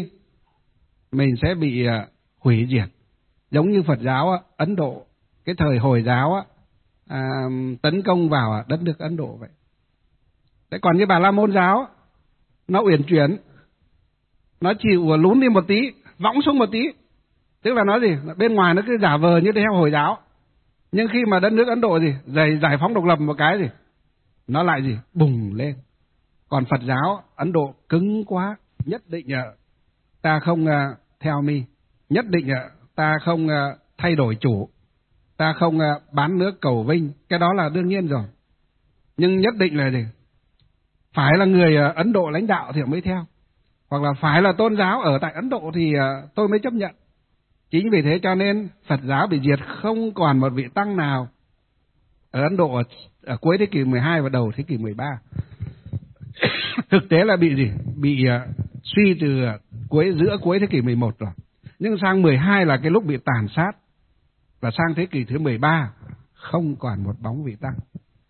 sẽ bị hủy diệt. Giống như Phật giáo Ấn Độ, cái thời Hồi giáo tấn công vào đất nước Ấn Độ vậy. Thế còn như Bà La Môn giáo, nó uyển chuyển, nó chịu lún đi một tí, võng xuống một tí. Tức là nói gì? Bên ngoài nó cứ giả vờ như theo Hồi giáo, nhưng khi mà đất nước Ấn Độ gì giải phóng độc lập một cái gì, nó lại gì? Bùng lên. Còn Phật giáo Ấn Độ cứng quá, nhất định ta không theo mi, nhất định ta không thay đổi chủ, ta không bán nước cầu vinh. Cái đó là đương nhiên rồi. Nhưng nhất định là gì? Phải là người Ấn Độ lãnh đạo thì mới theo, hoặc là phải là tôn giáo ở tại Ấn Độ thì tôi mới chấp nhận. Chính vì thế cho nên Phật giáo bị diệt, không còn một vị tăng nào ở Ấn Độ ở cuối thế kỷ 12 và đầu thế kỷ 13. Thực tế là bị gì? Bị suy từ giữa cuối thế kỷ 11 rồi. Nhưng sang 12 là cái lúc bị tàn sát. Và sang thế kỷ thứ 13 không còn một bóng vị tăng.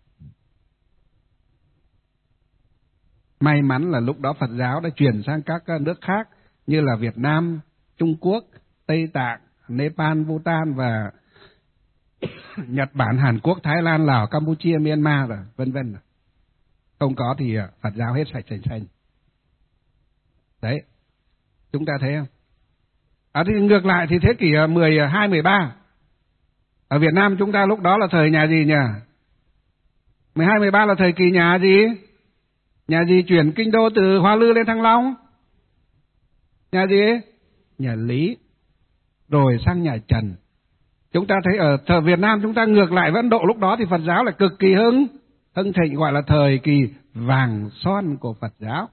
May mắn là lúc đó Phật giáo đã chuyển sang các nước khác như là Việt Nam, Trung Quốc, Tây Tạng, Nepal, Bhutan và Nhật Bản, Hàn Quốc, Thái Lan, Lào, Campuchia, Myanmar rồi, vân vân. Không có thì Phật giáo hết sạch sành xanh. Đấy, chúng ta thấy không? Thì ngược lại thì thế kỷ 12, 13 ở Việt Nam chúng ta lúc đó là thời nhà gì nhỉ? 12, 13 là thời kỳ nhà gì? Nhà gì chuyển kinh đô từ Hoa Lư lên Thăng Long? Nhà gì? Nhà Lý. Rồi sang nhà Trần. Chúng ta thấy ở thời Việt Nam chúng ta ngược lại với Ấn Độ, lúc đó thì Phật giáo là cực kỳ hưng thịnh, gọi là thời kỳ vàng son của Phật giáo.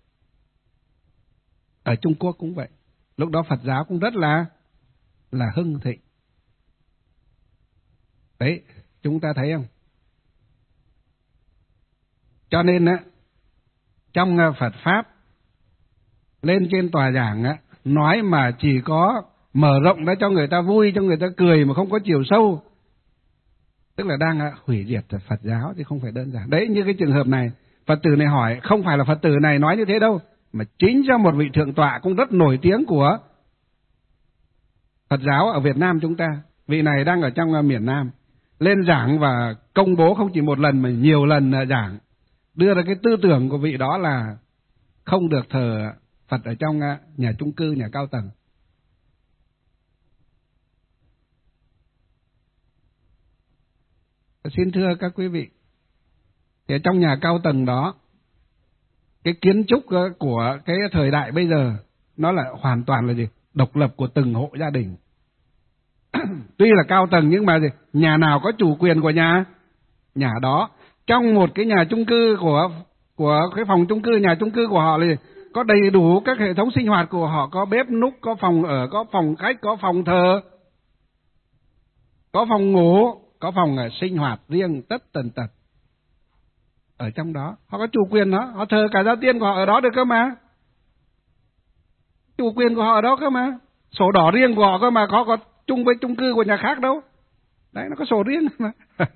Ở Trung Quốc cũng vậy, lúc đó Phật giáo cũng rất là hưng thịnh. Đấy, chúng ta thấy không? Cho nên á, trong Phật Pháp, lên trên tòa giảng á, nói mà chỉ có mở rộng ra cho người ta vui, cho người ta cười mà không có chiều sâu, tức là đang hủy diệt Phật giáo, chứ không phải đơn giản. Đấy, như cái trường hợp này, Phật tử này hỏi, không phải là Phật tử này nói như thế đâu, mà chính ra một vị thượng tọa cũng rất nổi tiếng của Phật giáo ở Việt Nam chúng ta. Vị này đang ở trong miền Nam, lên giảng và công bố không chỉ một lần mà nhiều lần giảng, đưa ra cái tư tưởng của vị đó là không được thờ Phật ở trong nhà chung cư, nhà cao tầng. Xin thưa các quý vị, thì trong nhà cao tầng đó, cái kiến trúc của cái thời đại bây giờ nó là hoàn toàn là gì? Độc lập của từng hộ gia đình. Tuy là cao tầng nhưng mà gì? Nhà nào có chủ quyền của nhà đó. Trong một cái nhà chung cư của cái phòng chung cư, nhà chung cư của họ là gì? Có đầy đủ các hệ thống sinh hoạt của họ, có bếp núc, có phòng ở, có phòng khách, có phòng thờ, có phòng ngủ, có phòng sinh hoạt riêng tất tần tật. Ở trong đó, họ có chủ quyền đó, họ thờ cả gia tiên của họ ở đó được cơ mà. Chủ quyền của họ ở đó cơ mà. Sổ đỏ riêng của họ cơ mà, có chung với chung cư của nhà khác đâu. Đấy, nó có sổ riêng mà.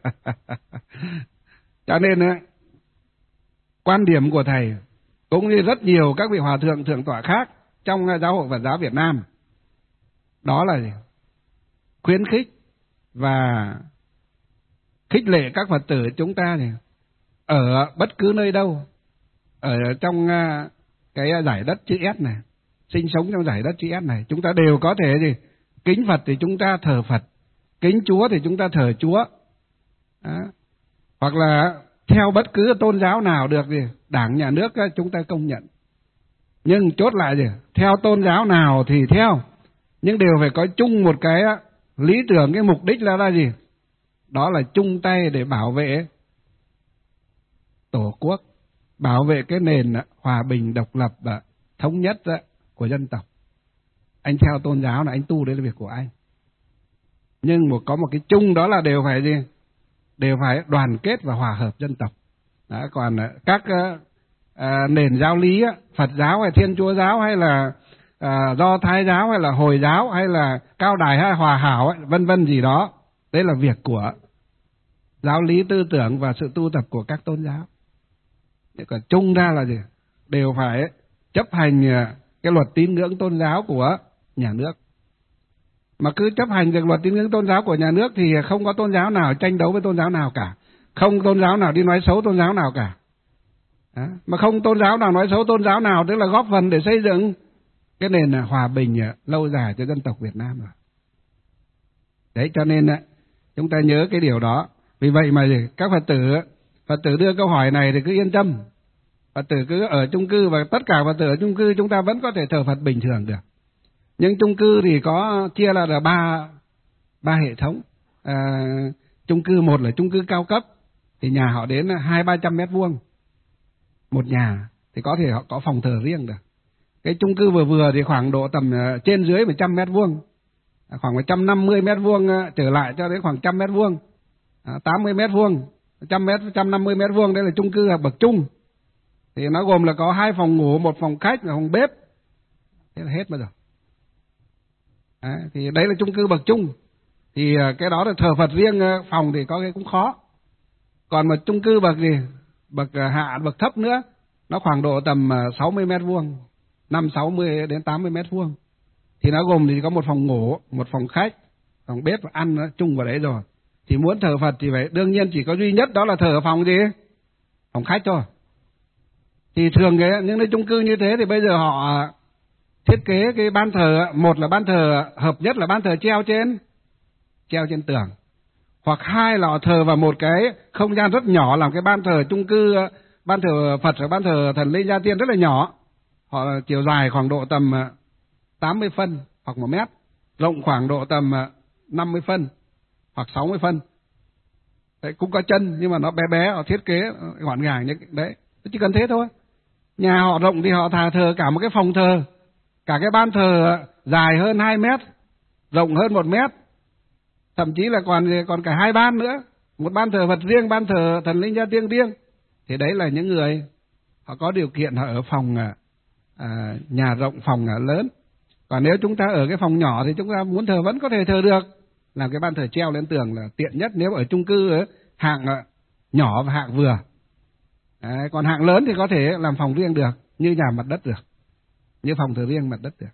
Cho nên quan điểm của thầy cũng như rất nhiều các vị hòa thượng thượng tọa khác trong giáo hội Phật giáo Việt Nam, đó là gì? Khuyến khích và khích lệ các Phật tử chúng ta này, ở bất cứ nơi đâu, ở trong cái giải đất chữ S này, sinh sống trong giải đất chữ S này, chúng ta đều có thể gì? Kính Phật thì chúng ta thờ Phật, kính Chúa thì chúng ta thờ Chúa. Đó. Hoặc là theo bất cứ tôn giáo nào được gì, Đảng, Nhà nước chúng ta công nhận. Nhưng chốt lại gì? Theo tôn giáo nào thì theo, nhưng đều phải có chung một cái lý tưởng, cái mục đích là gì? Đó là chung tay để bảo vệ Tổ quốc, bảo vệ cái nền hòa bình, độc lập và thống nhất của dân tộc. Anh theo tôn giáo là anh tu, đấy là việc của anh. Nhưng có một cái chung, đó là đều phải gì? Đều phải đoàn kết và hòa hợp dân tộc. Đó, còn các nền giáo lý, Phật giáo hay Thiên Chúa giáo hay là Do Thái giáo hay là Hồi giáo hay là Cao Đài hay Hòa Hảo vân vân gì đó, đấy là việc của giáo lý tư tưởng và sự tu tập của các tôn giáo. Còn chung ra là gì? Đều phải chấp hành cái luật tín ngưỡng tôn giáo của nhà nước. Mà cứ chấp hành được luật tín ngưỡng tôn giáo của nhà nước thì không có tôn giáo nào tranh đấu với tôn giáo nào cả, không tôn giáo nào đi nói xấu tôn giáo nào cả. Đó. Mà không tôn giáo nào nói xấu tôn giáo nào, tức là góp phần để xây dựng cái nền hòa bình lâu dài cho dân tộc Việt Nam rồi. Đấy, cho nên chúng ta nhớ cái điều đó. Vì vậy mà các Phật tử đưa câu hỏi này thì cứ yên tâm. Phật tử cứ ở chung cư, và tất cả Phật tử ở chung cư chúng ta vẫn có thể thờ Phật bình thường được. Nhưng chung cư thì có chia là ba hệ thống. Chung cư một là chung cư cao cấp, thì nhà họ đến 200-300 mét vuông một nhà, thì có thể họ có phòng thờ riêng được. Cái chung cư vừa vừa thì khoảng độ tầm trên dưới 100 mét vuông, khoảng 150 mét vuông trở lại cho đến khoảng 100 mét vuông, 80 mét vuông, 100 mét, 150 mét vuông, đây là chung cư bậc trung. Thì nó gồm là có 2 phòng ngủ, 1 phòng khách và phòng bếp. Thế là hết mà rồi. Thì đấy là chung cư bậc trung. Thì cái đó là thờ Phật riêng phòng thì có cái cũng khó. Còn một chung cư bậc gì? Bậc hạ, bậc thấp nữa, nó khoảng độ tầm 60 mét vuông, 60 đến 80 mét vuông. Thì nó gồm thì có 1 phòng ngủ, 1 phòng khách, phòng bếp và ăn chung vào đấy rồi. Thì muốn thờ Phật thì phải, đương nhiên chỉ có duy nhất đó là thờ ở phòng gì? Phòng khách thôi. Thì thường những cái chung cư như thế thì bây giờ họ thiết kế cái ban thờ, một là ban thờ hợp nhất là ban thờ treo trên tường, hoặc 2 là họ thờ vào một cái không gian rất nhỏ, làm cái ban thờ chung cư, ban thờ Phật và ban thờ thần linh gia tiên rất là nhỏ. Họ chiều dài khoảng độ tầm 80 phân hoặc 1 mét, rộng khoảng độ tầm 50 phân hoặc 60 phân. Đấy, cũng có chân nhưng mà nó bé bé, họ thiết kế gọn gàng như đấy, chỉ cần thế thôi. Nhà họ rộng thì họ thờ cả một cái phòng thờ, cả cái ban thờ dài hơn 2 mét, rộng hơn 1 mét, thậm chí là còn cả 2 ban nữa, một ban thờ Phật riêng, ban thờ thần linh gia tiên riêng. Thì đấy là những người họ có điều kiện, họ ở phòng nhà rộng, phòng lớn. Còn nếu chúng ta ở cái phòng nhỏ thì chúng ta muốn thờ vẫn có thể thờ được, làm cái ban thờ treo lên tường là tiện nhất nếu ở chung cư hạng nhỏ và hạng vừa. Đấy, còn hạng lớn thì có thể làm phòng riêng được, như nhà mặt đất được, như phòng thờ riêng mặt đất được.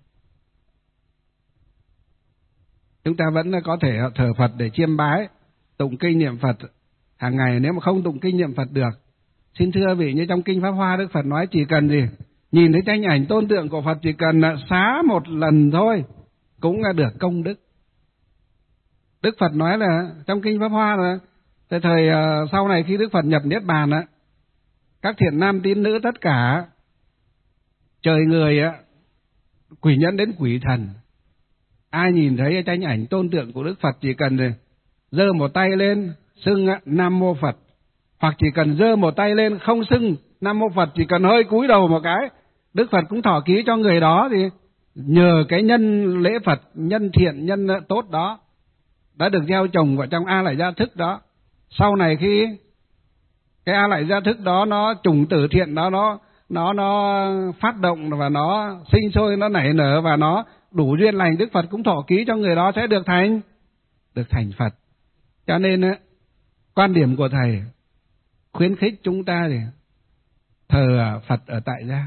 Chúng ta vẫn có thể thờ Phật để chiêm bái, tụng kinh niệm Phật hàng ngày. Nếu mà không tụng kinh niệm Phật được, xin thưa vị, như trong kinh Pháp Hoa Đức Phật nói chỉ cần gì nhìn thấy tranh ảnh tôn tượng của Phật, chỉ cần xá một lần thôi cũng là được công đức. Đức Phật nói là trong kinh Pháp Hoa là thời sau này khi Đức Phật nhập Niết Bàn á, các thiện nam tín nữ tất cả, trời người quỷ nhân đến quỷ thần, ai nhìn thấy tranh ảnh tôn tượng của Đức Phật chỉ cần giơ một tay lên xưng Nam Mô Phật, hoặc chỉ cần giơ một tay lên không xưng Nam Mô Phật, chỉ cần hơi cúi đầu một cái, Đức Phật cũng thọ ký cho người đó. Thì nhờ cái nhân lễ Phật, nhân thiện, nhân tốt đó đã được gieo trồng vào trong A Lại Gia Thức đó. Sau này khi cái A Lại Gia Thức đó, nó chủng tử thiện đó, nó phát động và nó sinh sôi, nó nảy nở và nó đủ duyên lành, Đức Phật cũng thọ ký cho người đó sẽ được thành Phật. Cho nên quan điểm của thầy khuyến khích chúng ta thì thờ Phật ở tại gia,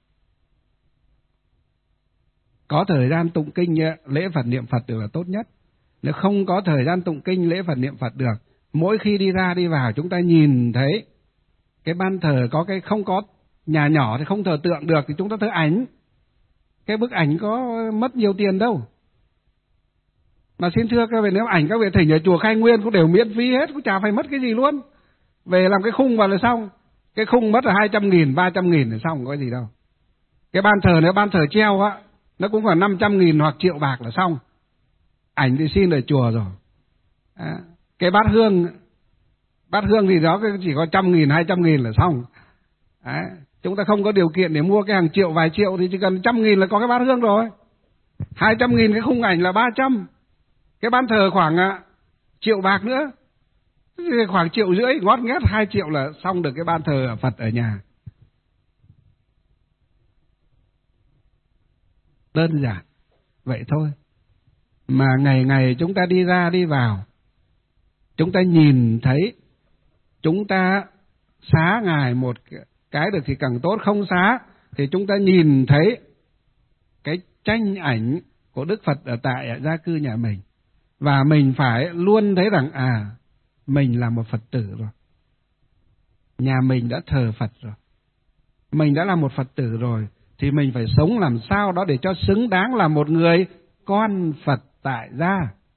có thời gian tụng kinh lễ Phật niệm Phật được là tốt nhất. Nếu không có thời gian tụng kinh lễ Phật niệm Phật được, mỗi khi đi ra đi vào chúng ta nhìn thấy cái ban thờ có cái, không có nhà nhỏ thì không thờ tượng được thì chúng ta thờ ảnh. Cái bức ảnh có mất nhiều tiền đâu. Mà xin thưa các vị, nếu ảnh các vị thỉnh ở chùa Khai Nguyên cũng đều miễn phí hết, cũng chả phải mất cái gì luôn. Về làm cái khung vào là xong. Cái khung mất là 200.000, 300.000 là xong, có gì đâu. Cái ban thờ, nếu ban thờ treo á, nó cũng khoảng 500.000 hoặc triệu bạc là xong. Ảnh thì xin ở chùa rồi. Cái bát hương thì đó chỉ có 100.000, 200.000 là xong. Chúng ta không có điều kiện để mua cái hàng triệu, vài triệu thì chỉ cần 100.000 là có cái bát hương rồi. 200.000 cái khung ảnh là 300. Cái ban thờ khoảng triệu bạc nữa, khoảng 1,5 triệu, ngót nghét 2 triệu là xong được cái ban thờ Phật ở nhà. Đơn giản vậy thôi. Mà ngày ngày chúng ta đi ra đi vào, chúng ta nhìn thấy, chúng ta xá Ngài một cái được thì càng tốt, không xá thì chúng ta nhìn thấy cái tranh ảnh của Đức Phật ở tại gia cư nhà mình. Và mình phải luôn thấy rằng mình là một Phật tử rồi. Nhà mình đã thờ Phật rồi. Mình đã là một Phật tử rồi, thì mình phải sống làm sao đó để cho xứng đáng là một người con Phật tại gia.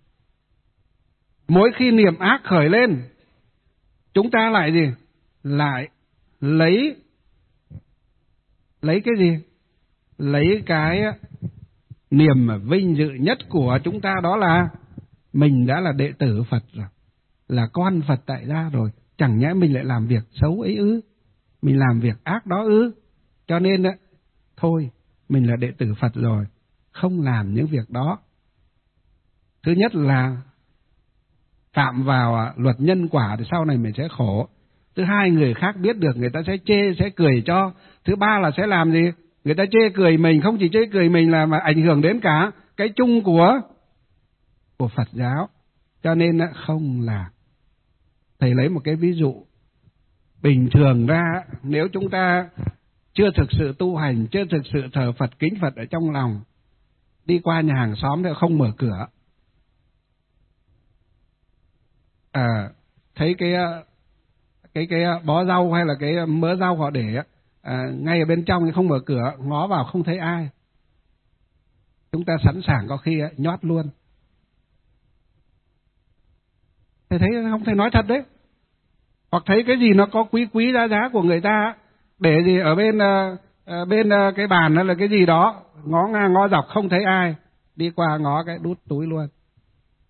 Mỗi khi niệm ác khởi lên, chúng ta lại gì? Lại lấy cái gì? Lấy cái niềm vinh dự nhất của chúng ta, đó là mình đã là đệ tử Phật rồi, là con Phật tại gia rồi. Chẳng nhẽ mình lại làm việc xấu ấy ư? Mình làm việc ác đó ư? Cho nên thôi, mình là đệ tử Phật rồi, không làm những việc đó. Thứ nhất là phạm vào luật nhân quả thì sau này mình sẽ khổ. Thứ hai, người khác biết được người ta sẽ chê, sẽ cười cho. Thứ ba là sẽ làm gì? Người ta chê cười mình, không chỉ chê cười mình là mà ảnh hưởng đến cả cái chung của Phật giáo. Cho nên không làm. Thầy lấy một cái ví dụ. Bình thường ra, nếu chúng ta chưa thực sự tu hành, chưa thực sự thờ Phật, kính Phật ở trong lòng, đi qua nhà hàng xóm thì không mở cửa, thấy cái bó rau hay là cái mớ rau họ để ngay ở bên trong thì không mở cửa, ngó vào không thấy ai, chúng ta sẵn sàng có khi nhót luôn. Thầy thấy không, thầy nói thật đấy. Hoặc thấy cái gì nó có quý giá của người ta, để gì ở bên cái bàn đó là cái gì đó, ngó ngang ngó dọc không thấy ai, đi qua ngó cái đút túi luôn.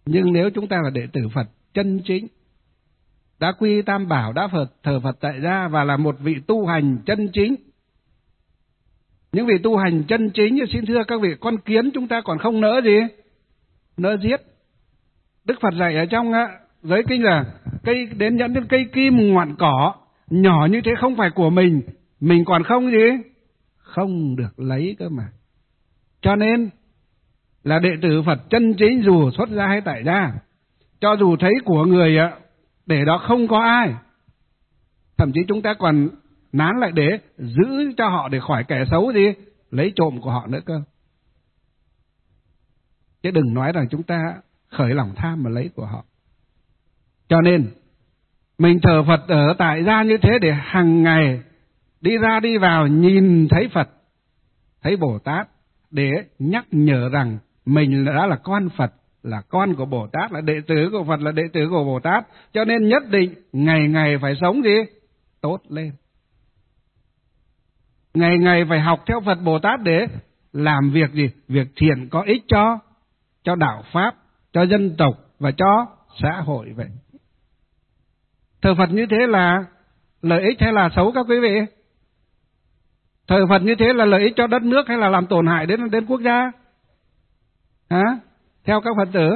Nhưng nếu chúng ta là đệ tử Phật chân chính, đã quy Tam Bảo, đã thờ Phật tại gia và là một vị tu hành chân chính, những vị tu hành chân chính, xin thưa các vị, con kiến chúng ta còn không nỡ gì? Nỡ giết. Đức Phật dạy ở trong giới kinh là cây đến dẫn đến cây kim ngoạn cỏ, nhỏ như thế không phải của mình còn không gì? Không được lấy cơ mà. Cho nên là đệ tử Phật chân chính dù xuất gia hay tại gia, cho dù thấy của người để đó không có ai, thậm chí chúng ta còn nán lại để giữ cho họ để khỏi kẻ xấu gì lấy trộm của họ nữa cơ. Chứ đừng nói rằng chúng ta khởi lòng tham mà lấy của họ. Cho nên mình thờ Phật ở tại gia như thế để hàng ngày đi ra đi vào nhìn thấy Phật, thấy Bồ Tát, để nhắc nhở rằng mình đã là con Phật, là con của Bồ Tát, là đệ tử của Phật, là đệ tử của Bồ Tát. Cho nên nhất định ngày ngày phải sống gì? Tốt lên. Ngày ngày phải học theo Phật Bồ Tát để làm việc gì? Việc thiện có ích cho đạo Pháp, cho dân tộc và cho xã hội vậy. Thờ Phật như thế là lợi ích hay là xấu các quý vị? Thờ Phật như thế là lợi ích cho đất nước hay là làm tổn hại đến quốc gia? Hả? Theo các Phật tử.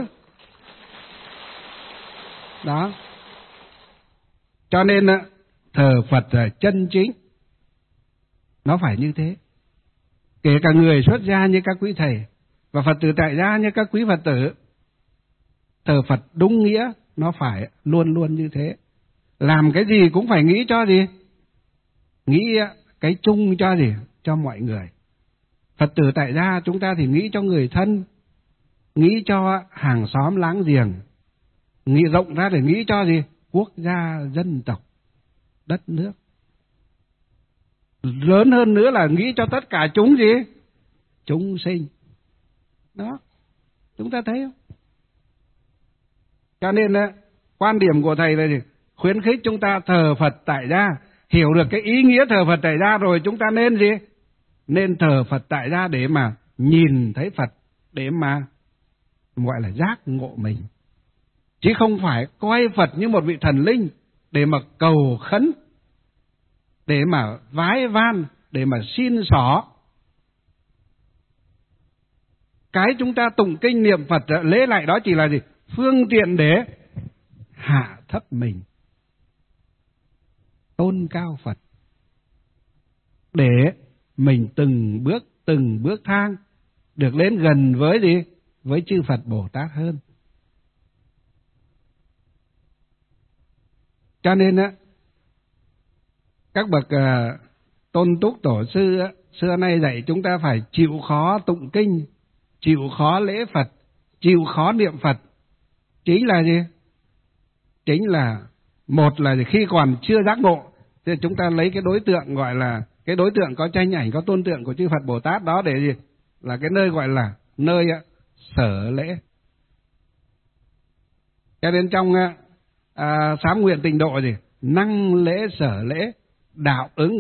Đó. Cho nên thờ Phật chân chính nó phải như thế. Kể cả người xuất gia như các quý thầy và Phật tử tại gia như các quý Phật tử, thờ Phật đúng nghĩa nó phải luôn luôn như thế. Làm cái gì cũng phải nghĩ cho gì? Nghĩ cái chung cho gì? Cho mọi người. Phật tử tại gia chúng ta thì nghĩ cho người thân, nghĩ cho hàng xóm láng giềng, nghĩ rộng ra để nghĩ cho gì? Quốc gia, dân tộc, đất nước. Lớn hơn nữa là nghĩ cho tất cả chúng gì? Chúng sinh. Đó, chúng ta thấy không? Cho nên quan điểm của thầy là gì? Khuyến khích chúng ta thờ Phật tại gia, hiểu được cái ý nghĩa thờ Phật tại gia rồi chúng ta nên gì? Nên thờ Phật tại gia để mà nhìn thấy Phật, để mà gọi là giác ngộ mình. Chứ không phải coi Phật như một vị thần linh để mà cầu khấn, để mà vái van, để mà xin xỏ. Cái chúng ta tụng kinh niệm Phật lễ lại đó chỉ là gì? Phương tiện để hạ thấp mình, tôn cao Phật, để mình từng bước thang được đến gần với gì? Với chư Phật Bồ Tát hơn. Cho nên các bậc tôn túc tổ sư xưa nay dạy chúng ta phải chịu khó tụng kinh, chịu khó lễ Phật, chịu khó niệm Phật. Chính là gì? Chính là một là khi còn chưa giác ngộ thì chúng ta lấy cái đối tượng gọi là cái đối tượng có tranh ảnh, có tôn tượng của chư Phật Bồ Tát đó để gì? Là cái nơi gọi là nơi sở lễ. Cho nên trong sám nguyện tịnh độ gì? Năng lễ sở lễ, đạo ứng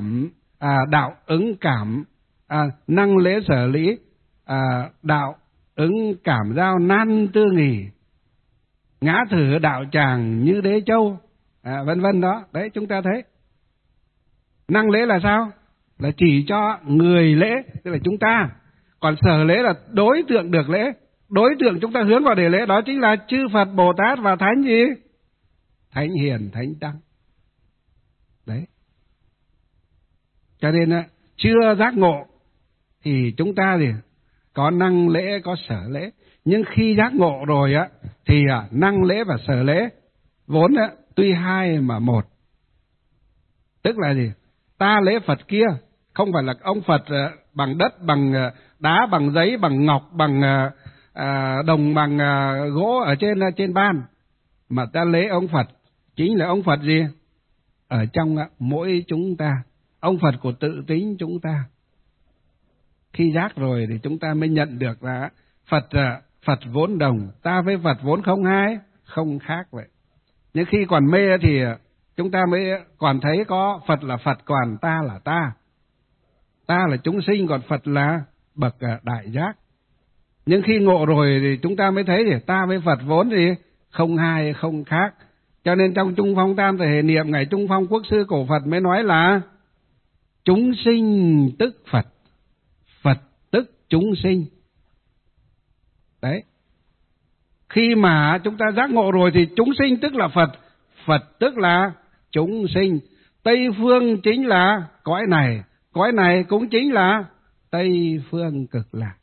cảm, năng lễ sở lý, đạo ứng cảm giao nan tư nghỉ, ngã thử đạo tràng như đế châu, vân vân đó. Đấy, chúng ta thấy. Năng lễ là sao? Là chỉ cho người lễ, tức là chúng ta. Còn sở lễ là đối tượng được lễ. Đối tượng chúng ta hướng vào để lễ đó chính là chư Phật Bồ Tát và Thánh gì? Thánh Hiền, Thánh Tăng. Đấy. Cho nên chưa giác ngộ thì chúng ta thì có năng lễ, có sở lễ. Nhưng khi giác ngộ rồi thì năng lễ và sở lễ vốn tuy hai mà một. Tức là gì? Ta lễ Phật kia không phải là ông Phật bằng đất, bằng đá, bằng giấy, bằng ngọc, bằng đồng, bằng gỗ ở trên ban, mà ta lễ ông Phật chính là ông Phật gì? Ở trong mỗi chúng ta, ông Phật của tự tính chúng ta. Khi giác rồi thì chúng ta mới nhận được là Phật vốn đồng, ta với Phật vốn không khác vậy. Nhưng khi còn mê thì chúng ta mới còn thấy có Phật là Phật, còn ta là ta. Ta là chúng sinh, còn Phật là bậc đại giác. Nhưng khi ngộ rồi thì chúng ta mới thấy thì ta với Phật vốn thì không hai không khác. Cho nên trong Trung Phong Tam Thể Niệm, Ngài Trung Phong Quốc sư cổ Phật mới nói là chúng sinh tức Phật, Phật tức chúng sinh. Đấy. Khi mà chúng ta giác ngộ rồi thì chúng sinh tức là Phật, Phật tức là chúng sinh. Tây phương chính là cõi này cũng chính là Tây phương cực lạc.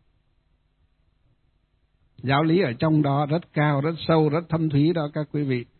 Giáo lý ở trong đó rất cao, rất sâu, rất thâm thúy đó các quý vị.